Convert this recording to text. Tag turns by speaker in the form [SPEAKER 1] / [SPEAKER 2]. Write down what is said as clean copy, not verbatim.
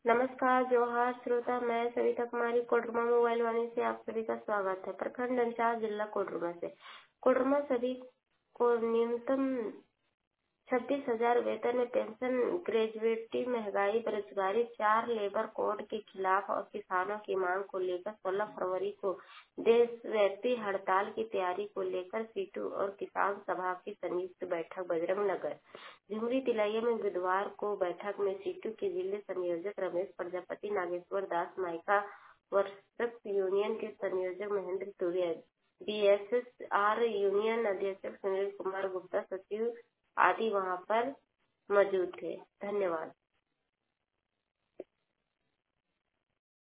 [SPEAKER 1] नमस्कार, जोहार श्रोता। मैं सविता कुमारी कोडरमा मोबाइल वाणी से आप सभी का स्वागत है। प्रखंड अंचार जिला कोडरमा से। कोडरमा सभी को न्यूनतम 26,000 वेतन में पेंशन, ग्रेजुएटी, महंगाई, बेरोजगारी, 4 लेबर कोड के खिलाफ और किसानों की मांग को लेकर 16 फरवरी को देशव्यापी हड़ताल की तैयारी को लेकर सीटू और किसान सभा की संयुक्त बैठक बजरंग नगर झुमरी तिलैया में बुधवार को बैठक में सीटू के जिले संयोजक Ramesh Prajapati, Nageshwar Das mica, workers union के संयोजक महेंद्र तुरिया, बीएसएसआर यूनियन अध्यक्ष सुनील कुमार गुप्ता, सचिव आदि वहां पर मौजूद थे। धन्यवाद।